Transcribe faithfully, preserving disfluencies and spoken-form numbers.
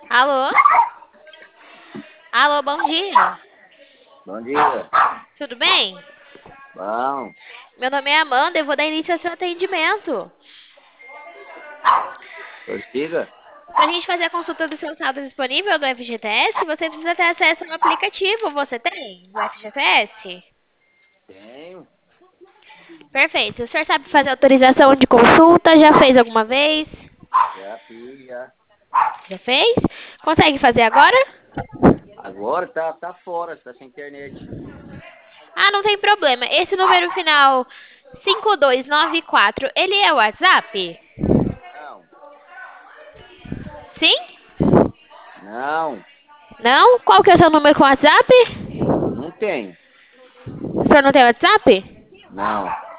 Alô? Alô, bom dia. Bom dia. Tudo bem? Bom, Meu nome é Amanda, eu vou dar início ao seu atendimento. prossiga. Para a gente fazer a consulta do seu saldo disponível do F G T S, você precisa ter acesso ao aplicativo. Você tem do F G T S? Tenho. Perfeito. O senhor sabe fazer autorização de consulta? Já fez alguma vez? Já fiz, já. Já fez? Consegue fazer agora? Agora tá, tá fora, tá sem internet. Ah, não tem problema. Esse número final cinco dois nove quatro, ele é o WhatsApp? Não, Sim? não, Não? Qual que é o seu número com WhatsApp? não tenho. O senhor não tem WhatsApp? Não.